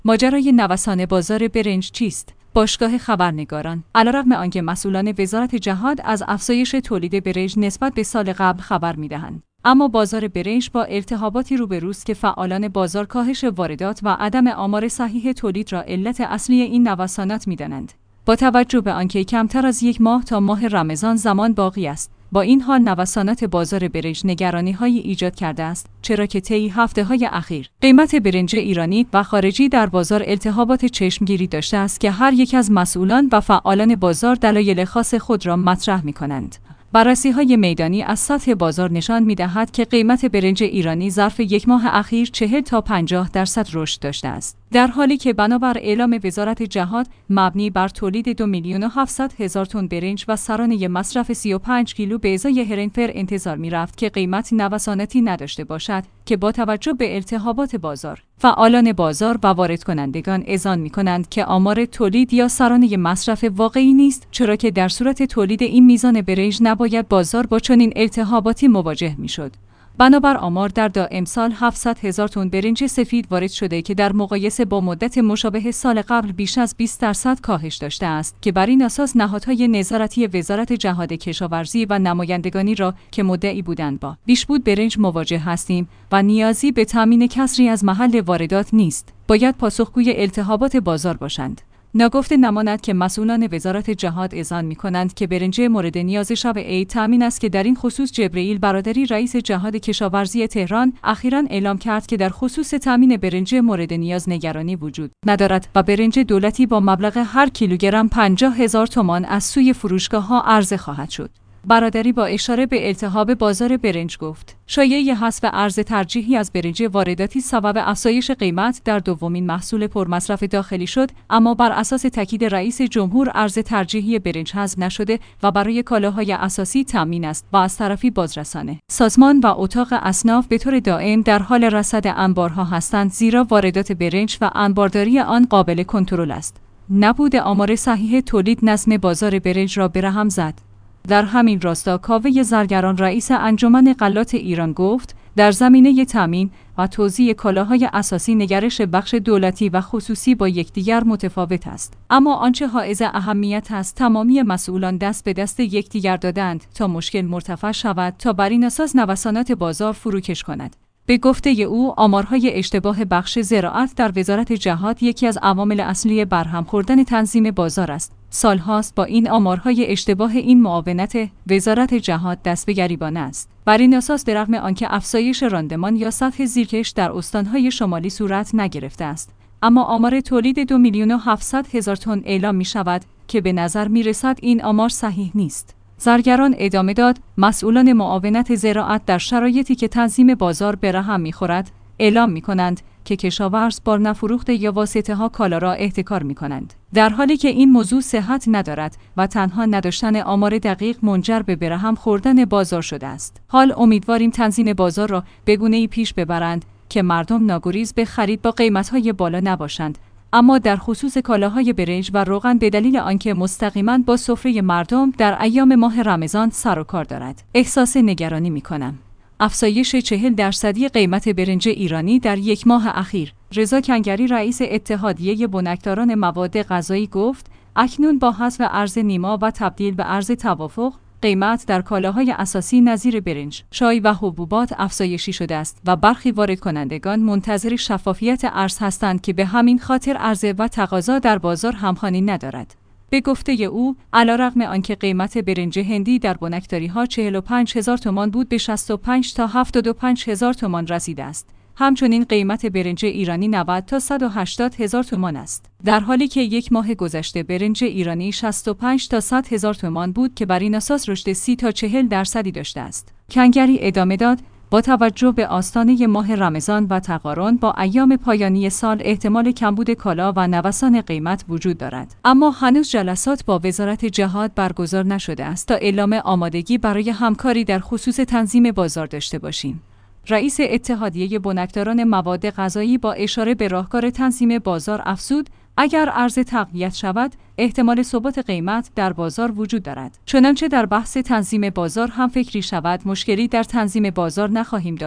ماجرای نوسان بازار برنج چیست؟ باشگاه خبرنگاران علیرغم آنکه مسئولان وزارت جهاد از افزایش تولید برنج نسبت به سال قبل خبر می‌دهند، اما بازار برنج با التهاباتی روبروست که فعالان بازار کاهش واردات و عدم آمار صحیح تولید را علت اصلی این نوسانات می‌دانند. با توجه به آنکه کمتر از 1 ماه تا ماه رمضان زمان باقی است، با این حال نوسانات بازار برنج نگرانی‌هایی ایجاد کرده است، چرا که طی هفته‌های اخیر قیمت برنج ایرانی و خارجی در بازار التهابات چشمگیری داشته است که هر یک از مسئولان و فعالان بازار دلایل خاص خود را مطرح می‌کنند. بررسی‌های میدانی از سطح بازار نشان می‌دهد که قیمت برنج ایرانی ظرف 1 ماه اخیر 40 تا 50% رشد داشته است، در حالی که بنابر اعلام وزارت جهاد مبنی بر تولید 2,700,000 تن برنج و سرانه مصرف 35 کیلو به ازای هرنفر انتظار می‌رفت که قیمت نوساناتی نداشته باشد که با توجه به التهابات بازار، فعالان بازار و واردکنندگان اذعان می‌کنند که آمار تولید یا سرانه مصرف واقعی نیست، چرا که در صورت تولید این میزان برنج نباید بازار با چنین التهاباتی مواجه می‌شد. بنابر آمار در امسال 700,000 تن برنج سفید وارد شده که در مقایسه با مدت مشابه سال قبل بیش از 20% کاهش داشته است که بر این اساس نهادهای نظارتی وزارت جهاد کشاورزی و نمایندگانی را که مدعی بودند با بیشبود برنج مواجه هستیم و نیازی به تامین کسری از محل واردات نیست، باید پاسخگوی التهابات بازار باشند. ناگفته نماند که مسئولان وزارت جهاد اذعان می‌کنند که برنج مورد نیاز شب عید تامین است که در این خصوص جبرئیل برادری رئیس جهاد کشاورزی تهران اخیراً اعلام کرد که در خصوص تامین برنج مورد نیاز نگرانی وجود ندارد و برنج دولتی با مبلغ هر کیلوگرم 50,000 تومان از سوی فروشگاه‌ها عرضه خواهد شد. برادری با اشاره به التهاب بازار برنج گفت: شایعه حذف ارز ترجیحی از برنج وارداتی سبب افزایش قیمت در دومین محصول پرمصرف داخلی شد، اما بر اساس تاکید رئیس جمهور ارز ترجیحی برنج حذف نشده و برای کالاهای اساسی تامین است و از طرفی بازرسانه سازمان و اتاق اصناف به طور دائم در حال رصد انبارها هستند، زیرا واردات برنج و انبارداری آن قابل کنترل است. نبود آمار صحیح تولید نظم بازار برنج را به رهم زد. در همین راستا کاوه زرگران رئیس انجمن غلات ایران گفت: در زمینه تامین و توزیع کالاهای اساسی نگرش بخش دولتی و خصوصی با یکدیگر متفاوت است، اما آنچه حائز اهمیت است تمامی مسئولان دست به دست یکدیگر دادند تا مشکل مرتفع شود تا بر این اساس نوسانات بازار فروکش کند. به گفته او آمارهای اشتباه بخش زراعت در وزارت جهاد یکی از عوامل اصلی برهم خوردن تنظیم بازار است. سالهاست با این آمارهای اشتباه این معاونت وزارت جهاد دست به گریبان است. بر این اساس به رغم آنکه افزایش راندمان یا سطح زیرکش در استانهای شمالی صورت نگرفته است، اما آمار تولید 2,700,000 تن اعلام می شود که به نظر می رسد این آمار صحیح نیست. زرگران ادامه داد: مسئولان معاونت زراعت در شرایطی که تنظیم بازار به رهم می‌خورد اعلام می‌کنند که کشاورز با نفروخت یا واسطه‌ها کالا را احتکار می‌کنند، در حالی که این موضوع صحت ندارد و تنها نداشتن آمار دقیق منجر به برهم خوردن بازار شده است. حال امیدواریم تنظیم بازار را به گونه‌ای پیش ببرند که مردم ناگریز به خرید با قیمت‌های بالا نباشند، اما در خصوص کالاهای برنج و روغن به دلیل آنکه مستقیما با سفره مردم در ایام ماه رمضان سر و کار دارد، احساس نگرانی می‌کنم. افزایش 40% قیمت برنج ایرانی در 1 ماه اخیر. رضا کنگری رئیس اتحادیه بنکداران مواد غذایی گفت: اکنون با حذف ارز نیما و تبدیل به ارز توافق، قیمت در کالاهای اساسی نظیر برنج، چای و حبوبات افزایشی شده است و برخی واردکنندگان منتظر شفافیت ارز هستند که به همین خاطر عرضه و تقاضا در بازار همخوانی ندارد. به گفته او، علیرغم آنکه قیمت برنج هندی در بنکداری‌ها 45,000 تومان بود به 65 تا 75,000 تومان رسیده است. همچنین قیمت برنج ایرانی 90 تا 180,000 تومان است، در حالی که 1 ماه گذشته برنج ایرانی 65 تا 100,000 تومان بود که بر این اساس رشد 30 تا 40% داشته است. کنگری ادامه داد: با توجه به آستانه ماه رمضان و تقارن با ایام پایانی سال احتمال کمبود کالا و نوسان قیمت وجود دارد، اما هنوز جلسات با وزارت جهاد برگزار نشده است تا اعلام آمادگی برای همکاری در خصوص تنظیم بازار داشته باشیم. رئیس اتحادیه بنکداران مواد غذایی با اشاره به راهکار تنظیم بازار افزود: اگر عرضه تقویت شود، احتمال ثبات قیمت در بازار وجود دارد. چنانچه در بحث تنظیم بازار هم فکری شود، مشکلی در تنظیم بازار نخواهیم داشت.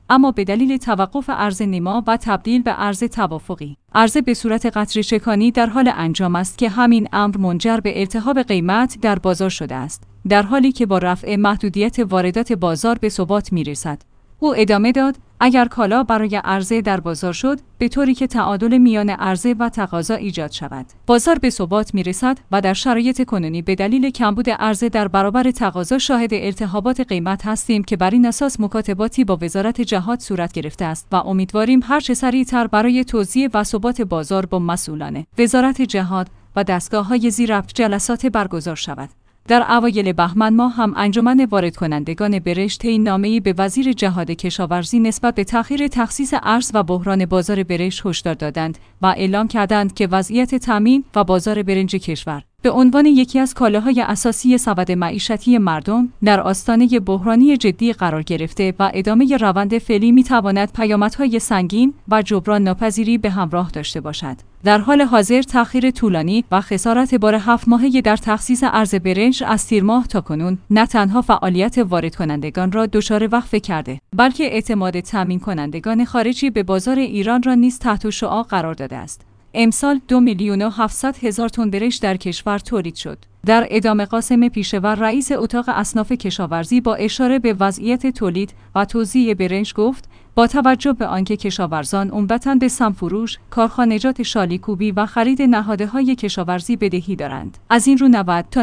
اما به دلیل توقف عرضه نما و تبدیل به عرضه توافقی. عرضه به صورت قطره‌چکانی در حال انجام است که همین امر منجر به التهاب قیمت در بازار شده است، در حالی که با رفع محدودیت واردات بازار به ثبات می‌رسد. او ادامه داد: اگر کالا برای عرضه در بازار شد، به طوری که تعادل میان عرضه و تقاضا ایجاد شود، بازار به ثبات می‌رسد و در شرایط کنونی به دلیل کمبود عرضه در برابر تقاضا شاهد التهابات قیمت هستیم که بر این اساس مکاتباتی با وزارت جهاد صورت گرفته است و امیدواریم هر چه سریعتر برای توزیع و ثبات بازار با مسئولان وزارت جهاد و دستگاه‌های ذی‌ربط جلسات برگزار شود. در اوایل بهمن ماه هم انجمن واردکنندگان برنج طی نامه‌ای به وزیر جهاد کشاورزی نسبت به تأخیر تخصیص ارز و بحران بازار برنج هشدار دادند و اعلام کردند که وضعیت تامین و بازار برنج کشور به عنوان یکی از کالاهای اساسی سبد معیشتی مردم در آستانه بحرانی جدی قرار گرفته و ادامه روند فعلی می‌تواند پیامدهای سنگین و جبران ناپذیری به همراه داشته باشد. در حال حاضر تأخیر طولانی و خسارت بار 7 ماهه در تخصیص ارز برنج از تیر ماه تا کنون نه تنها فعالیت واردکنندگان را دچار وقفه کرده، بلکه اعتماد تامین کنندگان خارجی به بازار ایران را نیز تحت شعاع قرار داده است. امسال 2,700,000 تن برنج در کشور تولید شد. در ادامه قاسم پیشور رئیس اتاق اصناف کشاورزی با اشاره به وضعیت تولید و توزیع برنج گفت: با توجه به آنکه کشاورزان عمدتاً به سمفروش، کارخانجات شالیکوبی و خرید نهادهای کشاورزی بدهی دارند، از این رو 90 تا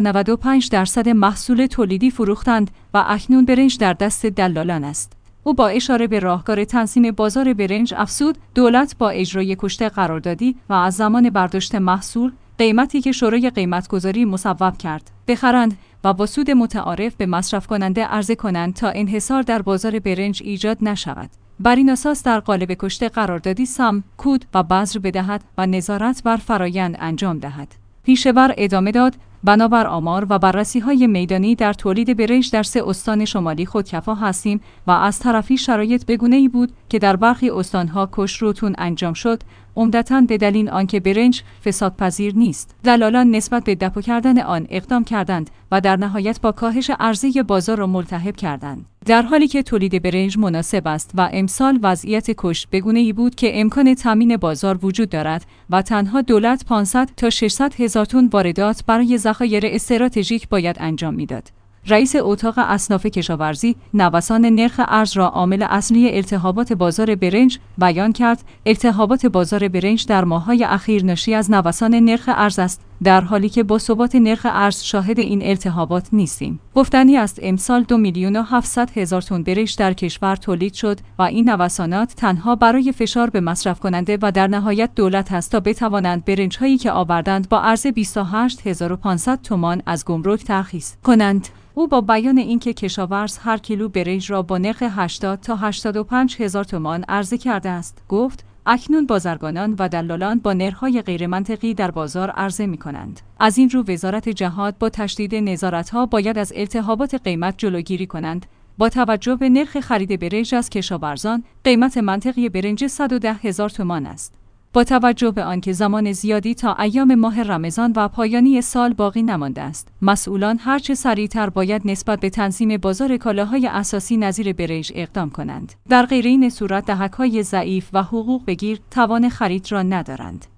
95% محصول تولیدی فروختند و اکنون برنج در دست دلالان است. او با اشاره به راهکار تنظیم بازار برنج افزود: دولت با اجرای کشته قراردادی و از زمان برداشت محصول، قیمتی که شورای قیمتگذاری مصوب کرد، بخرند و با سود متعارف به مصرف کننده عرضه کنند تا انحصار در بازار برنج ایجاد نشود. بر این اساس در قالب کشته قراردادی سهم، کود و بذر بدهد و نظارت بر فرایند انجام دهد. پیشور ادامه داد: بنابر آمار و بررسی‌های میدانی در تولید برنج در 3 استان شمالی خودکفا هستیم و از طرفی شرایط بگونه‌ای بود که در برخی استان‌ها کشت‌روتون انجام شد، عمدتاً به دلیل آنکه برنج فسادپذیر نیست. دلالان نسبت به دپو کردن آن اقدام کردند و در نهایت با کاهش عرضه بازار را ملتهب کردند. در حالی که تولید برنج مناسب است و امسال وضعیت کشت بگونه‌ای بود که امکان تامین بازار وجود دارد و تنها دولت 500 تا 600,000 تن واردات برای ذخایر استراتژیک باید انجام میداد. رئیس اتاق اصناف کشاورزی نوسان نرخ ارز را عامل اصلی التهابات بازار برنج بیان کرد. التهابات بازار برنج در ماه‌های اخیر ناشی از نوسان نرخ ارز است، در حالی که با ثبات نرخ ارز شاهد این التهابات نیستیم. گفتنی است امسال 2,700,000 تن برنج در کشور تولید شد و این نوسانات تنها برای فشار به مصرف کننده و در نهایت دولت است تا بتوانند برنج‌هایی که آوردند با ارز 28,500 تومان از گمرک ترخیص کنند. او با بیان اینکه کشاورز هر کیلو برنج را با نرخ 80 تا 85,000 تومان عرضه کرده است، گفت: اکنون بازرگانان و دلالان با نرخ‌های غیرمنطقی در بازار عرضه می‌کنند. از این رو وزارت جهاد با تشدید نظارت‌ها باید از التهابات قیمت جلوگیری کنند. با توجه به نرخ خرید برنج از کشاورزان، قیمت منطقی برنج 110,000 تومان است. با توجه به آنکه زمان زیادی تا ایام ماه رمضان و پایانی سال باقی نمانده است، مسئولان هرچه سریعتر باید نسبت به تنظیم بازار کالاهای اساسی نظیر برنج اقدام کنند. در غیر این صورت دهک‌های ضعیف و حقوق بگیر توان خرید را ندارند.